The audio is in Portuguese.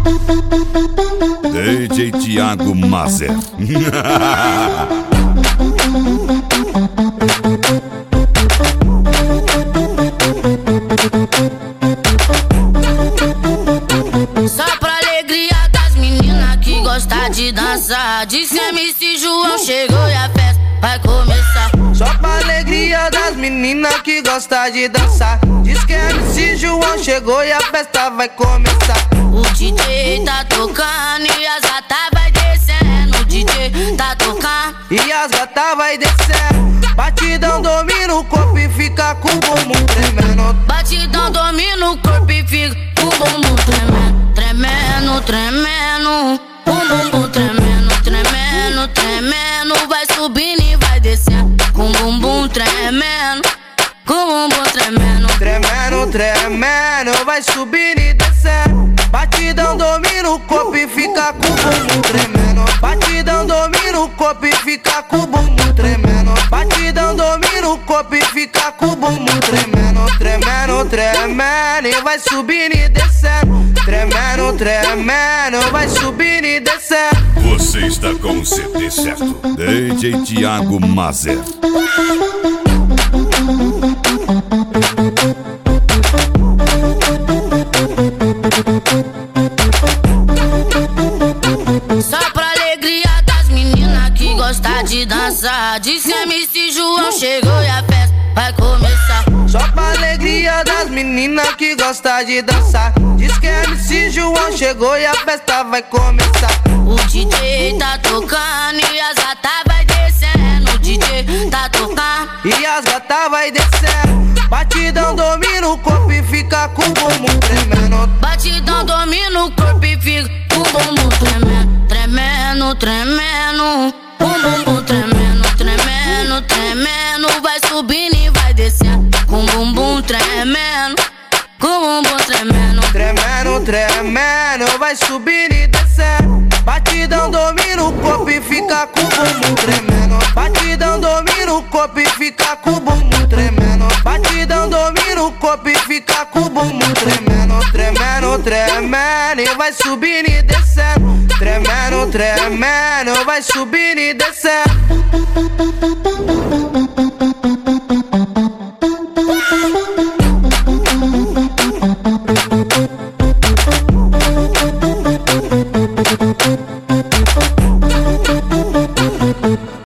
DJ Thiago Mazer. Só pra alegria das meninas que gostam de dançar. Disse MC João chegou e a festa vai começar. Só pra alegria das meninas que gostam de dançar. Diz que MC João chegou e a festa vai começar. O DJ tá tocando e as gatas vai descendo. O DJ tá tocando e as gatas vai descendo. Batidão domina o corpo e fica com o bumbum tremendo. Batidão domina o corpo e fica com o bumbum tremendo. Tremendo, tremendo. O bumbum tremendo, tremendo, tremendo. Vai subindo e vai descendo. Com o bumbum tremendo. Com o bumbum tremendo. Tremendo, tremendo. Vai subindo e descendo. Batidão domina o corpo e fica com o bumbum tremendo. Batidão domina o corpo e fica com o bumbum tremendo. Batidão domina o corpo e fica com o bumbum tremendo. Tremendo, tremendo. E vai subindo e descendo. Tremendo, tremendo. Vai subindo e descendo. Você está com o CD certo. DJ Thiago Mazer. Só pra alegria das meninas que gostam de dançar. Disse MC João chegou e a festa vai começar. Só pra alegria das meninas que gostam de dançar. Diz que MC João chegou e a festa vai começar. O DJ tá tocando e as gatas vai descendo. O DJ tá tocando e as gatas vai descendo. Batidão domina o corpo e fica com o bumbum tremendo. Batidão domina o corpo e fica com o bumbum tremendo. Tremendo, tremendo. O bumbum tremendo, tremendo, tremendo. Vai subindo e vai descendo. Com o bumbum tremendo. Com o bumbum tremendo. Tremendo, tremendo. Vai subindo e descendo. Batidão domina o corpo e fica com o bumbum tremendo. Batidão domina o corpo e fica com o bumbum tremendo. Batidão domina o corpo e fica com o bumbum tremendo. Tremendo, tremendo. E vai subindo e descendo. Tremendo, tremendo. Vai subindo e descendo.